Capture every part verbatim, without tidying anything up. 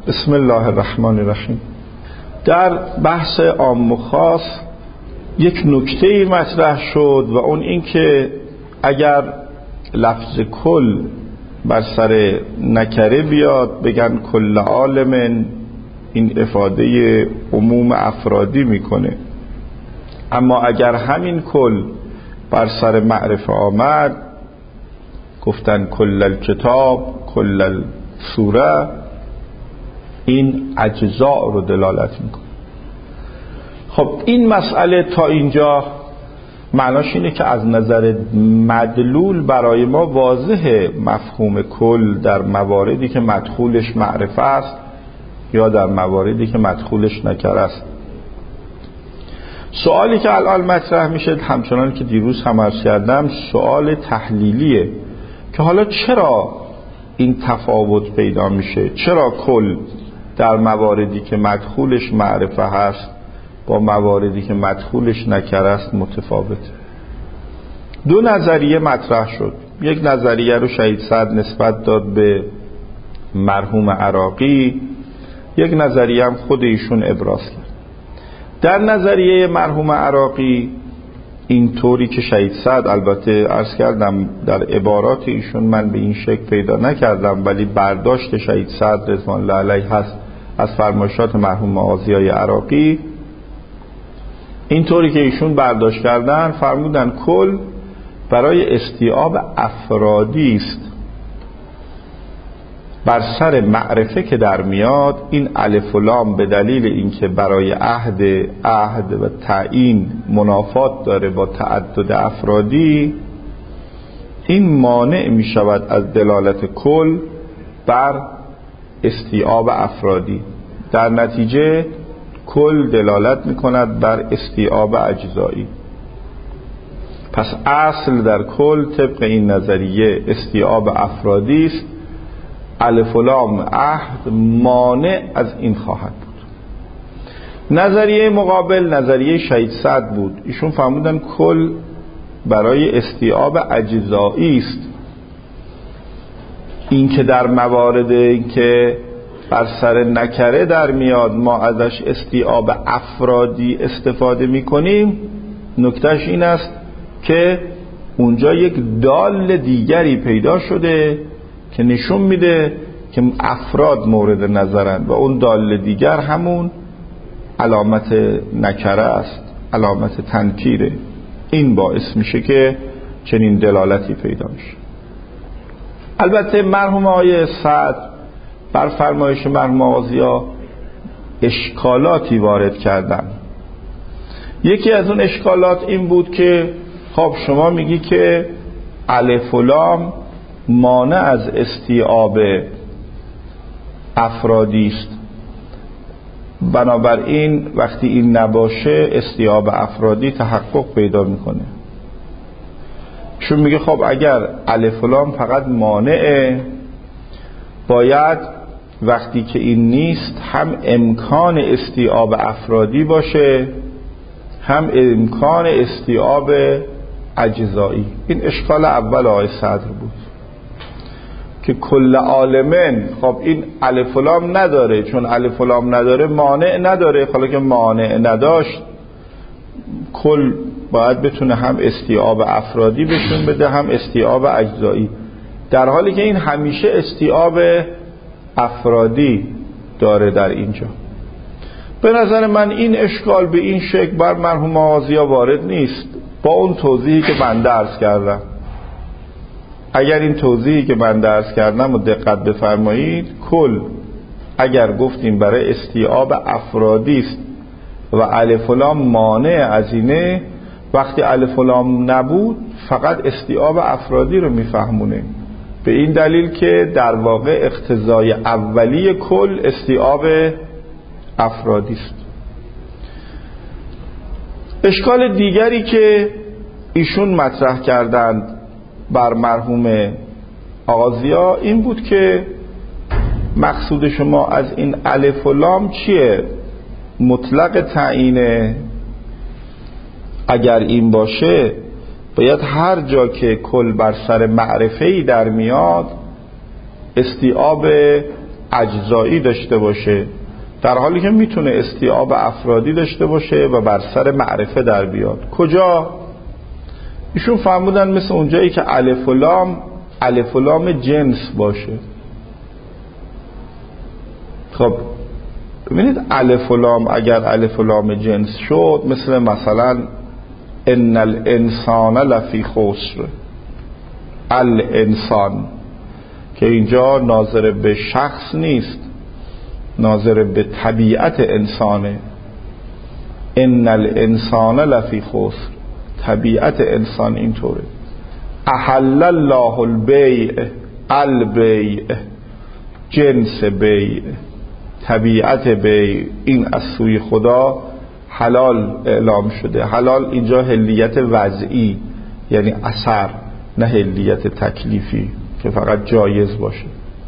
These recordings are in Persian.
بسم الله الرحمن الرحیم. در بحث عام و خاص یک نکته مطرح شد و اون این که اگر لفظ کل بر سر نکره بیاد بگن کل عالم، این افاده عموم افرادی میکنه، اما اگر همین کل بر سر معرفه آمد گفتن کل الکتاب کل السوره، این اجزاء رو دلالت میکنه. خب این مسئله تا اینجا معناش اینه که از نظر مدلول برای ما واضحه مفهوم کل در مواردی که مدخولش معرفه است یا در مواردی که مدخولش نکره است. سوالی که الان مطرح میشه همچنان که دیروز هم عرض کردم سوال تحلیلیه که حالا چرا این تفاوت پیدا میشه، چرا کل در مواردی که مدخولش معرفه هست با مواردی که مدخولش نکره است متفاوته. دو نظریه مطرح شد. یک نظریه رو شهید سعد نسبت داد به مرحوم عراقی، یک نظریه هم خود ایشون ابراز کرد. در نظریه مرحوم عراقی این طوری که شهید سعد البته عرض کردم در عبارات ایشون من به این شکل پیدا نکردم، ولی برداشت شهید سعد رضوان الله علیه هست از فرمایشات مرحوم مغازیای عراقی. این طوری که ایشون برداشت کردن فرمودن کل برای استیعاب افرادی است، بر سر معرفه که در میاد این الف و لام به دلیل اینکه برای عهد عهد و تعیین منافات داره با تعدد افرادی، این مانع می شود از دلالت کل بر استیعاب افرادی. در نتیجه کل دلالت می کند بر استیعاب اجزایی. پس اصل در کل طبق این نظریه استیعاب افرادی است، الف و لام عهد مانع از این خواهد بود. نظریه مقابل نظریه شهید سعد بود. ایشون فرمودن کل برای استیعاب اجزایی است، این که در موارد که بر سر نکره در میاد ما ازش استیعاب افرادی استفاده می کنیم، نکتهش این است که اونجا یک دال دیگری پیدا شده که نشون میده که افراد مورد نظرند و اون دال دیگر همون علامت نکره است، علامت تنکیره. این باعث میشه که چنین دلالتی پیدا میشه. البته مرحوم آقای سعد بر فرمایش مرحوم آغازیا اشکالاتی وارد کردن. یکی از اون اشکالات این بود که خب شما میگی که الف و لام مانع از استیعاب افرادی است، بنابراین وقتی این نباشه استیعاب افرادی تحقق پیدا میکنه. چون میگه خب اگر الف و لام فقط مانعه، باید وقتی که این نیست هم امکان استیعاب افرادی باشه هم امکان استیعاب اجزایی. این اشکال اول آقای صدر بود که کل عالمن، خب این الف و لام نداره، چون الف و لام نداره مانع نداره. حالا که مانع نداشت کل باید بتونه هم استیعاب افرادی بشون بده هم استیعاب اجزایی، در حالی که این همیشه استیعاب افرادی داره در اینجا. به نظر من این اشکال به این شکل بر مرحوم آغازیا وارد نیست با اون توضیحی که من درس کردم. اگر این توضیحی که من درس کردم و دقت بفرمایید، کل اگر گفتیم برای استیعاب افرادی است و الف و لام مانع از اینه، وقتی الف و لام نبود فقط استیعاب افرادی رو میفهمونه، به این دلیل که در واقع اقتضای اولی کل استیعاب افرادی است. اشکال دیگری که ایشون مطرح کردند بر مرحوم آغازیا این بود که مقصود شما از این الف و لام چیه؟ مطلق تعیینه؟ اگر این باشه باید هر جا که کل بر سر معرفه‌ای در میاد استیعاب اجزایی داشته باشه، در حالی که میتونه استیعاب افرادی داشته باشه و بر سر معرفه در بیاد. کجا؟ ایشون فرمودن مثل اونجایی که الف و لام الف و لام جنس باشه. خب ببینید الف و لام اگر الف و لام جنس شد، مثل مثلا ان الانسان لفی خسر، الانسان که اینجا ناظر به شخص نیست، ناظر به طبیعت انسانه. ان الانسان لفی خسر، طبیعت انسان اینطوره. احل الله البیع، البیع جنس بیع، طبیعت بیع این از سوی خدا حلال اعلام شده. حلال اینجا حلیت وضعی یعنی اثر، نه حلیت تکلیفی که فقط جایز باشه.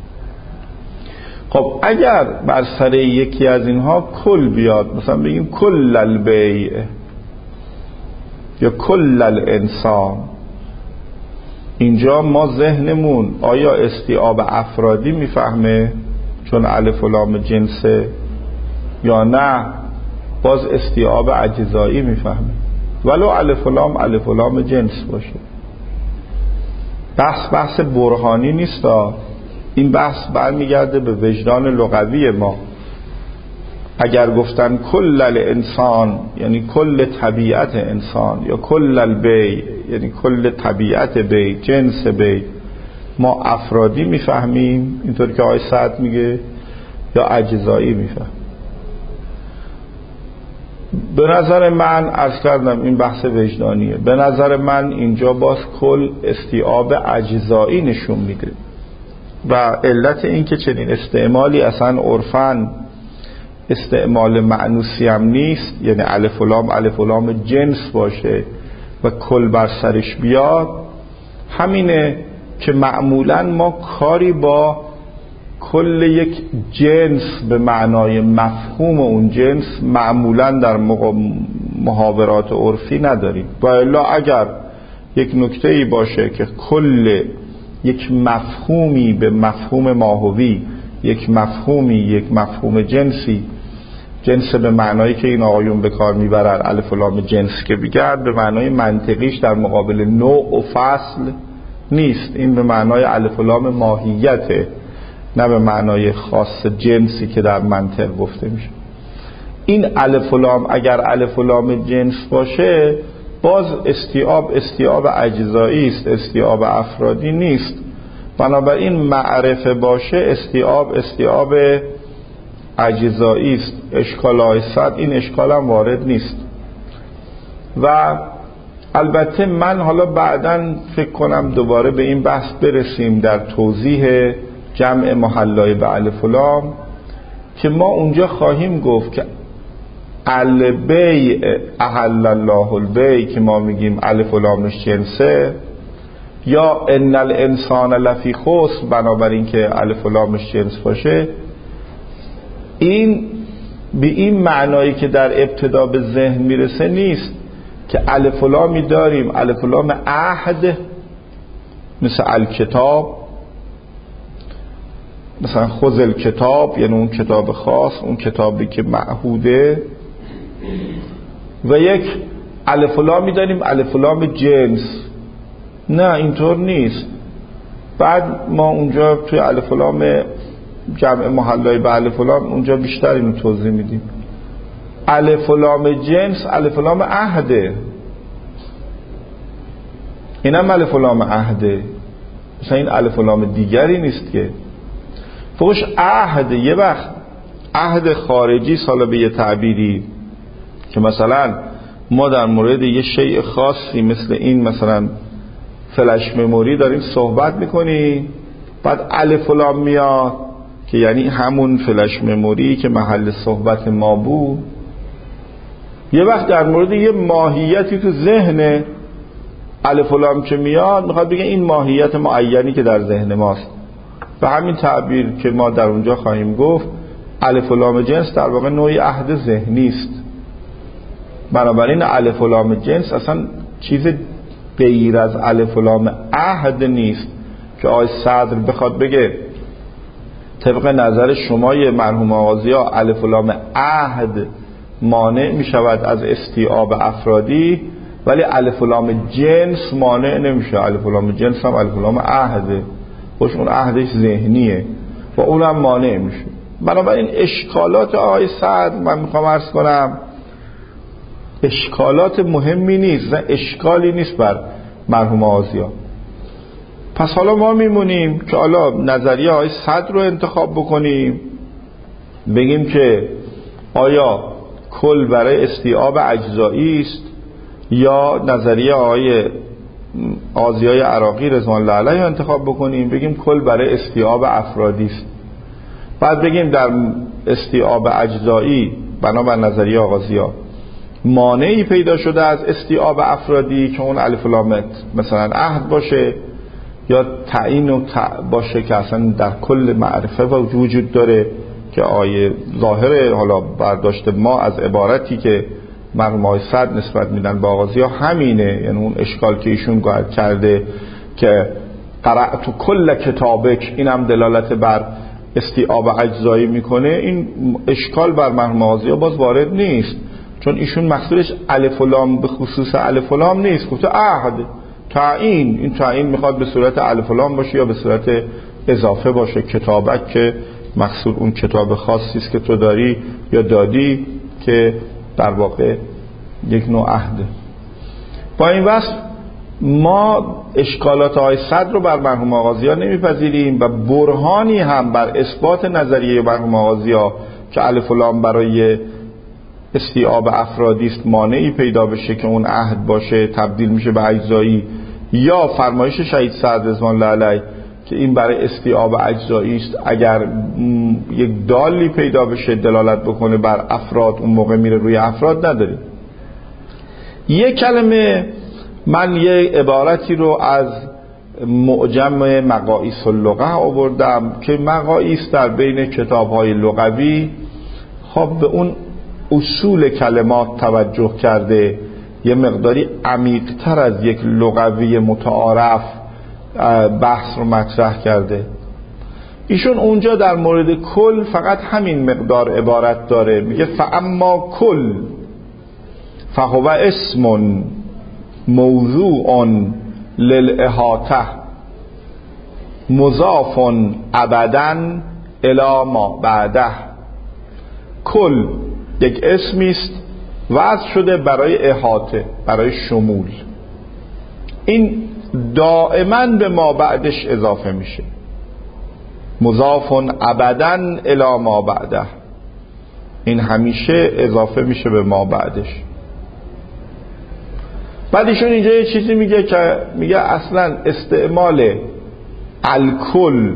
خب اگر بر سر یکی از اینها کل بیاد، مثلا بگیم کل البیع یا کل الانسان، اینجا ما ذهنمون آیا استیعاب افرادی میفهمه چون الف و لام جنسه، یا نه باز استیعاب اجزایی میفهمه ولو الف و لام الف و لام جنس باشه؟ بحث بحث برهانی نیست، این بحث برمیگرده به وجدان لغوی ما. اگر گفتن کل الانسان یعنی کل طبیعت انسان، یا کل البیع یعنی کل طبیعت بیع، جنس بیع، ما افرادی میفهمیم اینطور که آقای سعد میگه، یا اجزایی میفهمیم؟ به نظر من، عرض کردم این بحث وجدانیه، به نظر من اینجا باز کل استیعاب اجزایی نشون میده و علت این که چنین استعمالی اصلا عرفاً استعمال معنوسی هم نیست، یعنی الف و لام الف و لام جنس باشه و کل بر سرش بیاد، همینه که معمولاً ما کاری با کل یک جنس به معنای مفهوم اون جنس معمولاً در محاورات عرفی نداریم. و الا اگر یک نکته‌ای باشه که کل یک مفهومی به مفهوم ماهوی، یک مفهومی یک مفهوم جنسی، جنس به معنایی که این آقایون به کار میبرن الف و لام جنس که بگرد، به معنای منطقیش در مقابل نوع و فصل نیست، این به معنای الف و لام ماهیته، نه به معنای خاص جنسی که در منطق گفته میشه. این الف و لام اگر الف و لام جنس باشه، باز استیعاب استیعاب اجزایی است، استیعاب افرادی نیست. بنابراین معرفه باشه استیعاب استیعاب اجزایی است. اشکال های صد این اشکال هم وارد نیست. و البته من حالا بعداً فکر کنم دوباره به این بحث برسیم در توضیح جمع محلای به الف و لام، که ما اونجا خواهیم گفت که البیع احل الله البیع که ما میگیم الف و لامش جنسه، یا ان الانسان لفی خسر بنابراین که الف و لامش جنس باشه، این به این معنایی که در ابتدا به ذهن میرسه نیست که الف و لامی داریم الف و لام عهد مثل الکتاب، مثلا خذ الکتاب یعنی اون کتاب خاص، اون کتابی که معهوده، و یک الف و لامی داریم الف و لام جنس. نه اینطور نیست. بعد ما اونجا توی الف و لام جمع محلای به الف و لام اونجا بیشتر اینو توضیح میدیم. الف و لام جنس الف و لام عهده، اینم الف و لام عهده، مثلا این الف و لام دیگری نیست که فوقش عهد. یه وقت عهد خارجی سالا به یه تعبیری که مثلا ما در مورد یه شیء خاصی مثل این مثلا فلش مموری داریم صحبت میکنیم، بعد الف و لام میاد که یعنی همون فلش مموری که محل صحبت ما بود. یه وقت در مورد یه ماهیتی تو ذهن الف و لام که میاد میخواد بگه این ماهیت معینی که در ذهن ماست. به همین تعبیر که ما در اونجا خواهیم گفت الف و لام جنس در واقع نوعی عهد ذهنی است. بنابراین الف و لام جنس اصلا چیز غیر از الف و لام عهد نیست که آقای صدر بخواد بگه طبق نظر شمای مرحوم آغازیا الف و لام عهد مانع می شود از استیعاب افرادی، ولی الف و لام جنس مانع نمیشه. الف و لام جنس هم الف و لام عهده، خوش اون عهدش ذهنیه و اونم مانع میشه. بنابراین اشکالات آقای سعد من میخوام عرض کنم اشکالات مهمی نیست، نه اشکالی نیست بر مرحوم آغازیا. پس حالا ما میمونیم که حالا نظریه آقای سعد رو انتخاب بکنیم، بگیم که آیا کل برای استیعاب اجزایی است یا نظریه آقای آغازیای عراقی رضوان الله علیه رو انتخاب بکنیم، بگیم کل برای استیعاب افرادی است. بعد بگیم در استیعاب اجزایی بنابر نظریه آغازیا مانعی پیدا شده از استیعاب افرادی که اون الف و لام مثلا عهد باشه یا تعیین و تع باشه که اصلا در کل معرفه وجود داره که آیه ظاهر حالا برداشت ما از عبارتی که مرحوم آقای سعد نسبت میدن با آغازیا همینه. یعنی اون اشکال که ایشون کرده که قرأت کل کتابک، این هم دلالت بر استیعاب اجزایی میکنه، این اشکال بر مرحوم آغازیا باز وارد نیست، چون ایشون مقصودش الف و لام به خصوص الف و لام نیست، گفته عهد تعیین. این تعیین میخواد به صورت الف و لام باشه یا به صورت اضافه باشه. کتابک که مقصود اون کتاب خاصی است که تو داری یا دادی که در واقع یک نوع عهده. با این وصف ما اشکالات آقای صدر رو بر مرحوم آغازیا نمیپذیریم و برهانی هم بر اثبات نظریه مرحوم آغازیا که الف و لام برای استیعاب افرادی است مانعی پیدا بشه که اون عهد باشه تبدیل میشه به اجزایی، یا فرمایش شهید سعد رضوان الله علیه که این برای استیعاب اجزایی است اگر یک دالی پیدا بشه دلالت بکنه بر افراد اون موقع میره روی افراد نداریم. یک کلمه من یه عبارتی رو از معجم مقاییس اللغه آوردم که مقاییس در بین کتاب‌های لغوی خب به اون اصول کلمات توجه کرده، یه مقداری عمیق‌تر از یک لغوی متعارف بحث رو مطرح کرده. ایشون اونجا در مورد کل فقط همین مقدار عبارت داره، میگه فاما کل فهو اسم موضوع للاحاطه مضاف ابدا الی ما بعده. کل یک اسمی است وضع شده برای احاطه، برای شمول، این دائما به ما بعدش اضافه میشه. مضاف ابدا الی ما بعده، این همیشه اضافه میشه به ما بعدش. بعد ایشون اینجا یه چیزی میگه که میگه اصلا استعمال الکل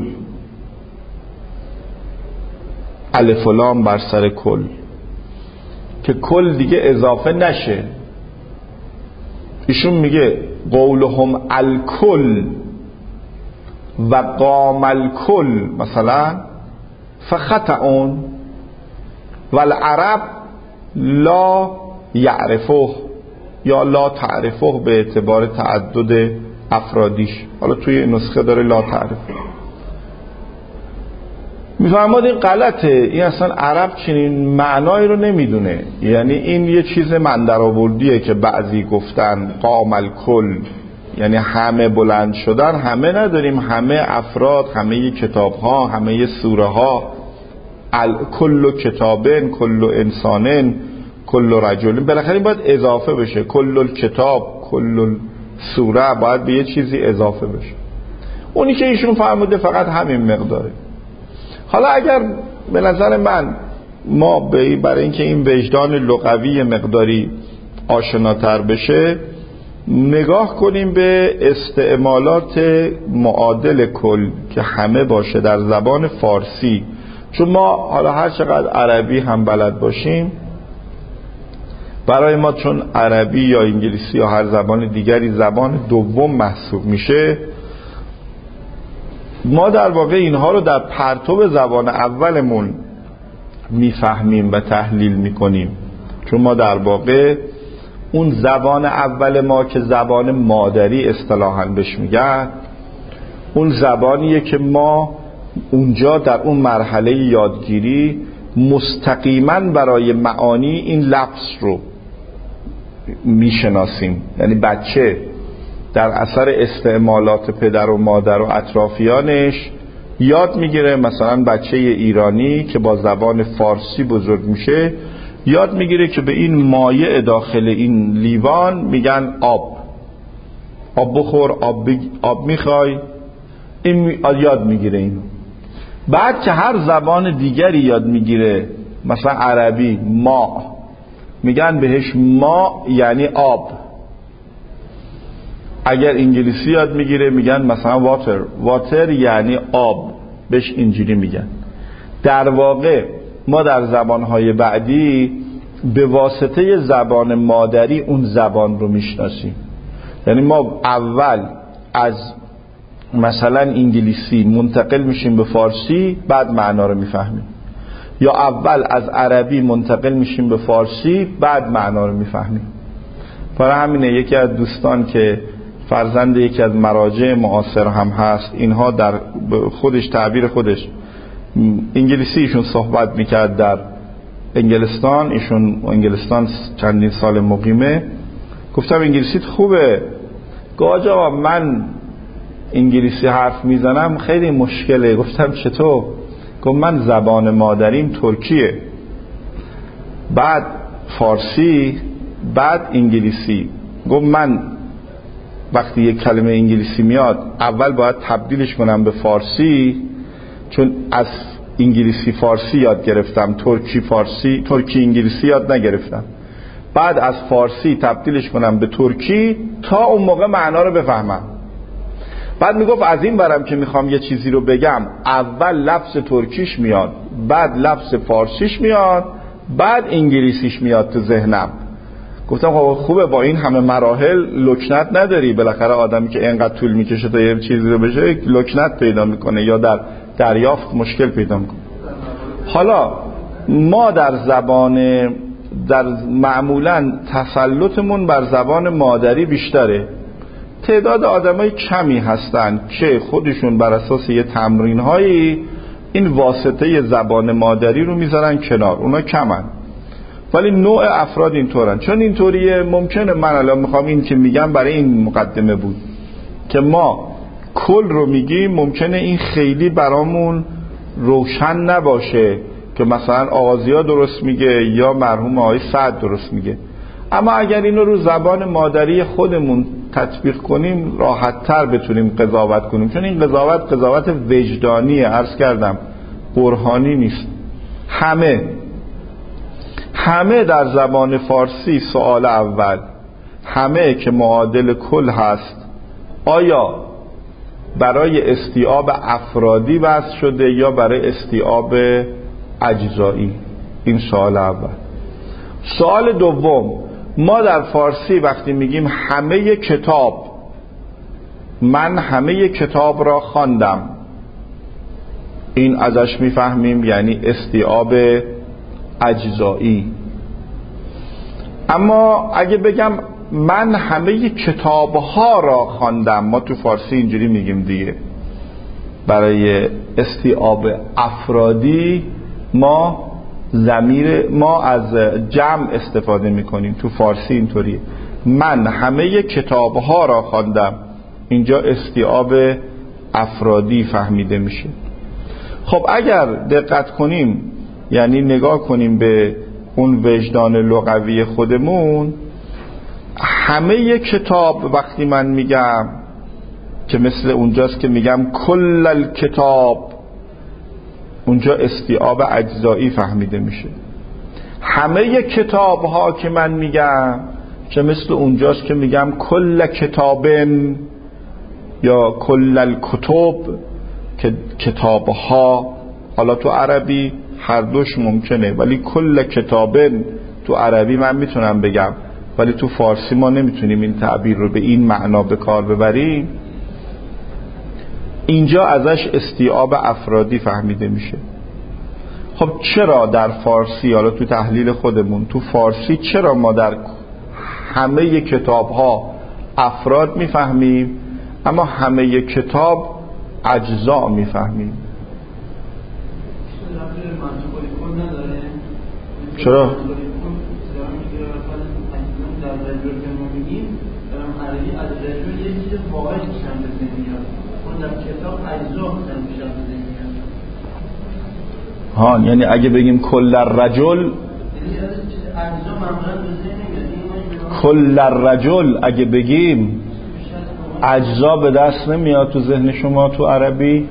الف و لام بر سر کل که کل دیگه اضافه نشه، ایشون میگه قولهم الکل و قام الکل مثلا فخطئون والعرب لا یعرفه یا لا تعرفه به اعتبار تعدد افرادیش. حالا توی نسخه داره لا تعرفه. میفهماد این غلطه، این اصلا عرب چنین معنایی رو نمیدونه. یعنی این یه چیز من در آوردیه که بعضی گفتن قام الکل یعنی همه بلند شدن، همه نداریم، همه افراد، همه کتاب ها، همه سوره ها، کل کتابن، کل انسانن، کل رجلن، بالاخره باید اضافه بشه. کل کتاب، کل سوره باید به یه چیزی اضافه بشه. اونی که ایشون فرموده فقط همین مقداره. حالا اگر به نظر من ما برای اینکه این وجدان لغوی مقداری آشناتر بشه نگاه کنیم به استعمالات معادل کل که همه باشه در زبان فارسی، چون ما حالا هر چقدر عربی هم بلد باشیم برای ما چون عربی یا انگلیسی یا هر زبان دیگری زبان دوم محسوب میشه، ما در واقع اینها رو در پرتو زبان اولمون میفهمیم و تحلیل میکنیم، چون ما در واقع اون زبان اول ما که زبان مادری اصطلاحاً بهش میگن، اون زبانیه که ما اونجا در اون مرحله یادگیری مستقیما برای معانی این لفظ رو میشناسیم. یعنی بچه در اثر استعمالات پدر و مادر و اطرافیانش یاد میگیره. مثلا بچه ایرانی که با زبان فارسی بزرگ میشه یاد میگیره که به این مایع داخل این لیوان میگن آب، آب بخور، آب, بگ... آب میخوای، این می... یاد میگیره اینو. بعد که هر زبان دیگری یاد میگیره، مثلا عربی ما میگن بهش ما یعنی آب. اگر انگلیسی یاد میگیره میگن مثلا واتر، واتر یعنی آب، بهش اینجوری میگن. در واقع ما در زبانهای بعدی به واسطه زبان مادری اون زبان رو میشناسیم. یعنی ما اول از مثلا انگلیسی منتقل میشیم به فارسی، بعد معنا رو میفهمیم، یا اول از عربی منتقل میشیم به فارسی، بعد معنا رو میفهمیم. برای همینه یکی از دوستان که فرزند یکی از مراجع معاصر هم هست، اینها در خودش تعبیر خودش انگلیسی ایشون صحبت میکرد در انگلستان، ایشون انگلستان چندین سال مقیمه. گفتم انگلیسیت خوبه؟ گفت آقا من انگلیسی حرف میزنم خیلی مشکله. گفتم چطور؟ گفت من زبان مادریم ترکیه، بعد فارسی، بعد انگلیسی. گفت من وقتی یک کلمه انگلیسی میاد اول باید تبدیلش کنم به فارسی، چون از انگلیسی فارسی یاد گرفتم، ترکی فارسی، ترکی انگلیسی یاد نگرفتم. بعد از فارسی تبدیلش کنم به ترکی تا اون موقع معنا رو بفهمم. بعد میگفت از این برم که میخوام یه چیزی رو بگم، اول لفظ ترکیش میاد، بعد لفظ فارسیش میاد، بعد انگلیسیش میاد تو ذهنم. گفتم خب خوبه، با این همه مراحل لکنت نداری؟ بالاخره آدمی که اینقدر طول میکشه تا یه چیزی رو بشه لکنت پیدا میکنه یا در دریافت مشکل پیدا میکنه. حالا ما در زبان در معمولا تسلطمون بر زبان مادری بیشتره. تعداد آدمای کمی هستن که خودشون بر اساس یه تمرین‌هایی این واسطه زبان مادری رو میذارن کنار، اونا کمن. ولی نوع افراد اینطورن. چون اینطوریه ممکنه من الان میخوام این که میگم برای این مقدمه بود که ما کل رو میگیم، ممکنه این خیلی برامون روشن نباشه که مثلا آغازیا درست میگه یا مرحوم آقای سعد درست میگه. اما اگر اینو رو زبان مادری خودمون تطبیق کنیم راحت تر بتونیم قضاوت کنیم، چون این قضاوت قضاوت وجدانیه، عرض کردم برهانی نیست. همه همه در زبان فارسی سوال اول، همه که معادل کل هست، آیا برای استیعاب افرادی وضع شده یا برای استیعاب اجزایی؟ این سوال اول. سوال دوم، ما در فارسی وقتی میگیم همه کتاب، من همه کتاب را خواندم، این ازش میفهمیم یعنی استیعاب اجزایی. اما اگه بگم من همه کتابها را خواندم، ما تو فارسی اینجوری میگیم دیگه، برای استیعاب افرادی ما ضمیر ما از جمع استفاده میکنیم. تو فارسی اینطوریه، من همه کتابها را خواندم، اینجا استیعاب افرادی فهمیده میشه. خب اگر دقت کنیم، یعنی نگاه کنیم به اون وجدان لغوی خودمون، همه کتاب وقتی من میگم که مثل اونجاست که میگم کل الکتاب، اونجا استیعاب اجزایی فهمیده میشه. همه کتاب ها که من میگم که مثل اونجاست که میگم کل کتابن یا کل الکتب، که کتاب ها، حالا تو عربی هر دوش ممکنه، ولی کل کتابن تو عربی من میتونم بگم، ولی تو فارسی ما نمیتونیم این تعبیر رو به این معنا به کار ببریم. اینجا ازش استیعاب افرادی فهمیده میشه. خب چرا در فارسی، حالا تو تحلیل خودمون، تو فارسی چرا ما در همه کتاب ها افراد میفهمیم اما همه کتاب اجزا میفهمیم؟ چرا؟ ها یعنی اگه بگیم کل الرجل کل الرجل اگه بگیم اجزا به دست نمیاد تو ذهن شما تو عربی؟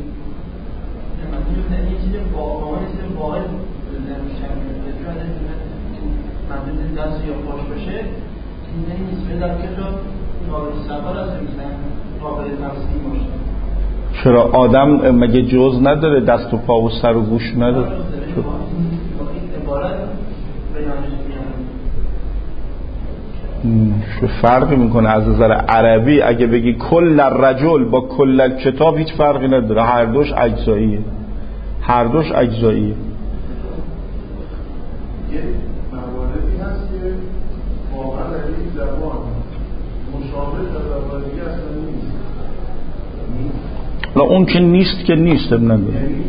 چرا آدم مگه جز نداره؟ دست و پا و سر و گوش نداره؟ چه فرقی میکنه از نظر عربی؟ اگه بگی کل الرجل با کل الکتاب هیچ فرقی نداره، هر دوش اجزاییه، هر دوش اجزاییه. یه مواردی هست که واقعا در این زبان مشابه در دیگه اصلا نیست. نه اون که نیست که نیست اب نداره.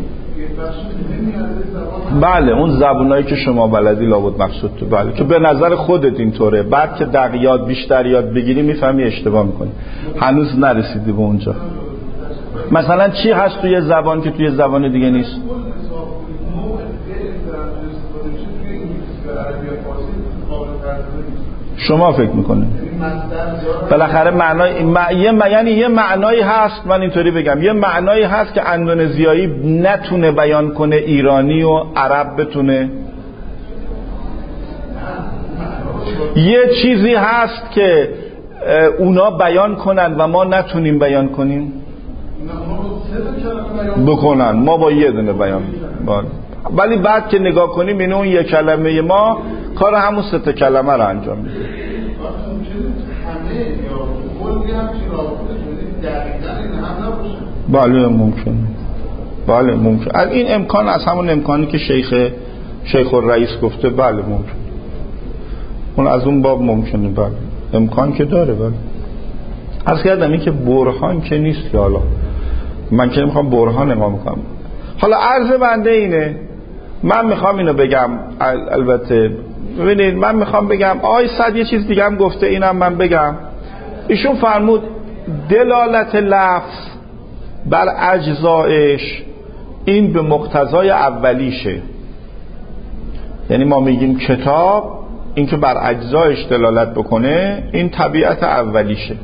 بله اون زبونایی که شما بلدی لابد مقصود تو، بله که به نظر خودت اینطوره، بعد که دقیقات بیشتر یاد بگیری میفهمی اشتباه میکنی، هنوز نرسیدی به اونجا. مثلا چی هست توی زبان که توی زبان دیگه نیست؟ شما فکر میکنه بالاخره معنای م... یه م... یعنی یه معنایی هست، من اینطوری بگم یه معنایی هست که اندونزیایی نتونه بیان کنه ایرانی و عرب بتونه. یه چیزی هست که اونا بیان کنن و ما نتونیم بیان کنیم بکنن، ما با یه دونه بیان باید. ولی بعد که نگاه کنیم اینه اون یک کلمه ما کار همون سه تا کلمه رو انجام میده. بله ممکنه، بله ممکن. این امکان از همون امکانی که شیخ شیخ الرئیس گفته، بله ممکن، اون از اون باب ممکنه، بله امکان که داره. بله عرض کردم این که برهان که نیست که حالا من که میخوام برهان نگاه میکنم. حالا عرض بنده اینه، من میخوام اینو بگم، البته ببینید من میخوام بگم آقای سعد یه چیز دیگه هم گفته، اینم من بگم. ایشون فرمود دلالت لفظ بر اجزایش این به مقتضای اولیشه. یعنی ما میگیم کتاب، این که بر اجزایش دلالت بکنه این طبیعت اولیشه.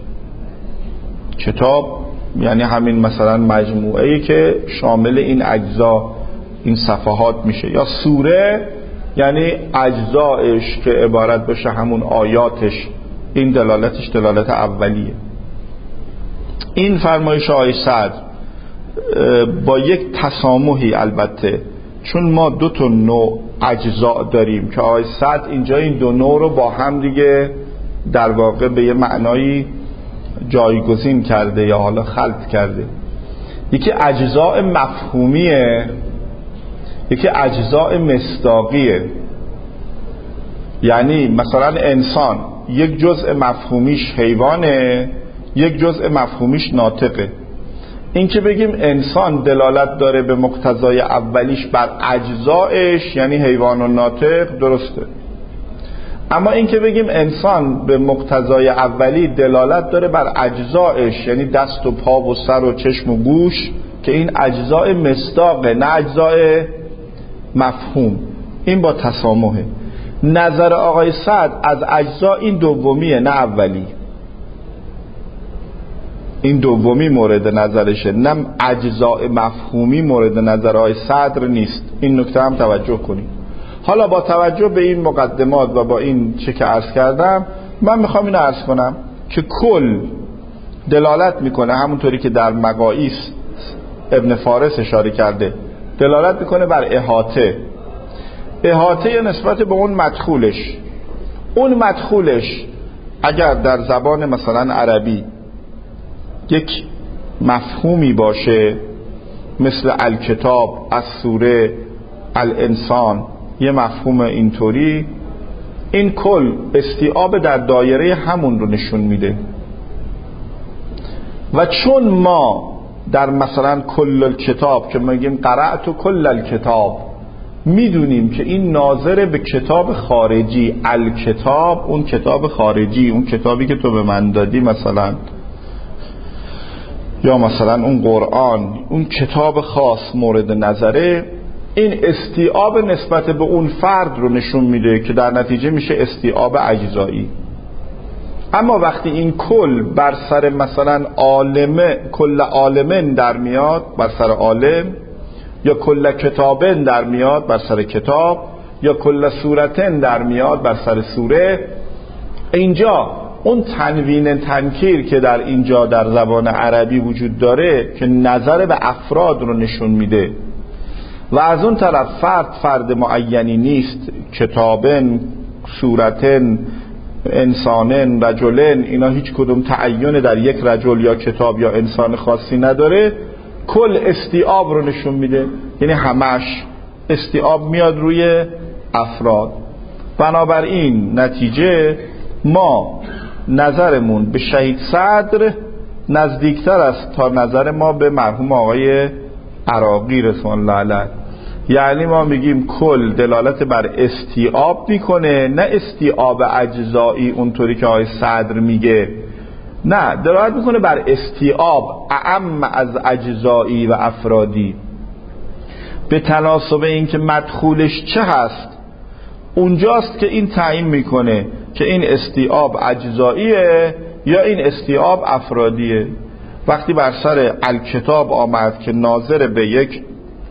کتاب یعنی همین مثلا مجموعه‌ای که شامل این اجزا این صفحات میشه، یا سوره یعنی اجزایش که عبارت بشه همون آیاتش، این دلالتش دلالت اولیه. این فرمایش آقای سعد با یک تسامحی، البته چون ما دو تا نوع اجزا داریم که آقای سعد اینجا این دو نوع رو با هم دیگه در واقع به یه معنایی جایگزین کرده یا حالا خلط کرده. یکی اجزاء مفهومیه، یکی اجزاء مصداقیه. یعنی مثلا انسان یک جزء مفهومیش حیوانه، یک جزء مفهومیش ناطقه. این که بگیم انسان دلالت داره به مقتضای اولیش بر اجزایش یعنی حیوان و ناطق، درسته. اما این که بگیم انسان به مقتضای اولی دلالت داره بر اجزایش یعنی دست و پا و سر و چشم و گوش، که این اجزای مصداقه نه اجزای مفهوم، این با تسامحه. نظر آقای سعد از اجزا این دومیه نه اولی، این دومی مورد نظرشه، نه اجزاء مفهومی مورد نظر آقای صدر نیست. این نکته هم توجه کنید. حالا با توجه به این مقدمات و با این چه که عرض کردم، من میخوام اینو عرض کنم که کل دلالت میکنه، همونطوری که در مقاییس ابن فارس اشاره کرده، دلالت میکنه بر احاطه. احاطه نسبت به اون مدخولش. اون مدخولش اگر در زبان مثلا عربی یک مفهومی باشه مثل الکتاب، السوره، الانسان، یه مفهوم اینطوری، این کل استیعاب در دایره همون رو نشون میده. و چون ما در مثلا کل الکتاب که میگیم قرأت کل الکتاب، میدونیم که این ناظر به کتاب خارجی، الکتاب، اون کتاب خارجی، اون کتابی که تو به من دادی مثلا، یا مثلا اون قرآن، اون کتاب خاص مورد نظره، این استیعاب نسبت به اون فرد رو نشون میده که در نتیجه میشه استیعاب اجزایی. اما وقتی این کل بر سر مثلا عالمه، کل عالمن در میاد بر سر عالم، یا کل کتابن در میاد بر سر کتاب، یا کل سورتن در میاد بر سر سوره، اینجا اون تنوین تنکیر که در اینجا در زبان عربی وجود داره که نظر به افراد رو نشون میده و از اون طرف فرد فرد معینی نیست، کتابن، سورتن، انسانن، رجلن، اینا هیچ کدوم تعین در یک رجل یا کتاب یا انسان خاصی نداره، کل استیعاب رو نشون میده، یعنی همش استیعاب میاد روی افراد. بنابراین نتیجه ما نظرمون به شهید صدر نزدیکتر است تا نظر ما به مرحوم آقای عراقی رضوان الله علیه. یعنی ما میگیم کل دلالت بر استیعاب میکنه، نه استیعاب اجزایی اونطوری که آقای صدر میگه، نه، دلالت میکنه بر استیعاب اعم از اجزایی و افرادی، به تناسب این که مدخولش چه هست اونجاست که این تعیین میکنه که این استیعاب اجزاییه یا این استیعاب افرادیه. وقتی بر سر الکتاب آمد که ناظر به یک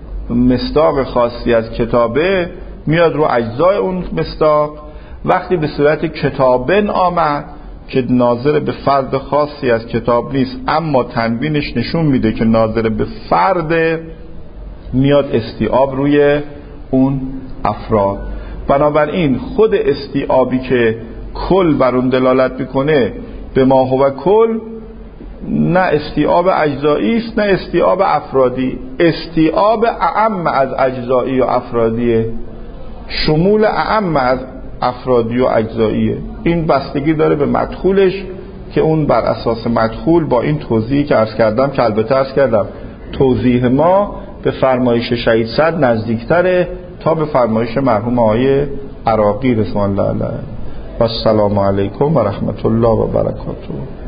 مصداق خاصی از کتابه، میاد رو اجزای اون مصداق. وقتی به صورت کتابن آمد که ناظر به فرد خاصی از کتاب نیست اما تنوینش نشون میده که ناظر به فرد، میاد استیعاب روی اون افراد. بنابراین خود استیعابی که کل بر اون دلالت میکنه به ما هو کل، نه استیعاب اجزایی است نه استیعاب افرادی، استیعاب اعم از اجزایی و افرادیه، شمول اعم از افرادی و اجزاییه. این بستگی داره به مدخولش که اون بر اساس مدخول با این توضیحی که عرض کردم، که البته عرض کردم توضیح ما به فرمایش شهید صدر نزدیکتره تا به فرمایش مرحوم آقای عراقی رضوان الله علیه. و السلام علیکم و رحمت الله و برکاته.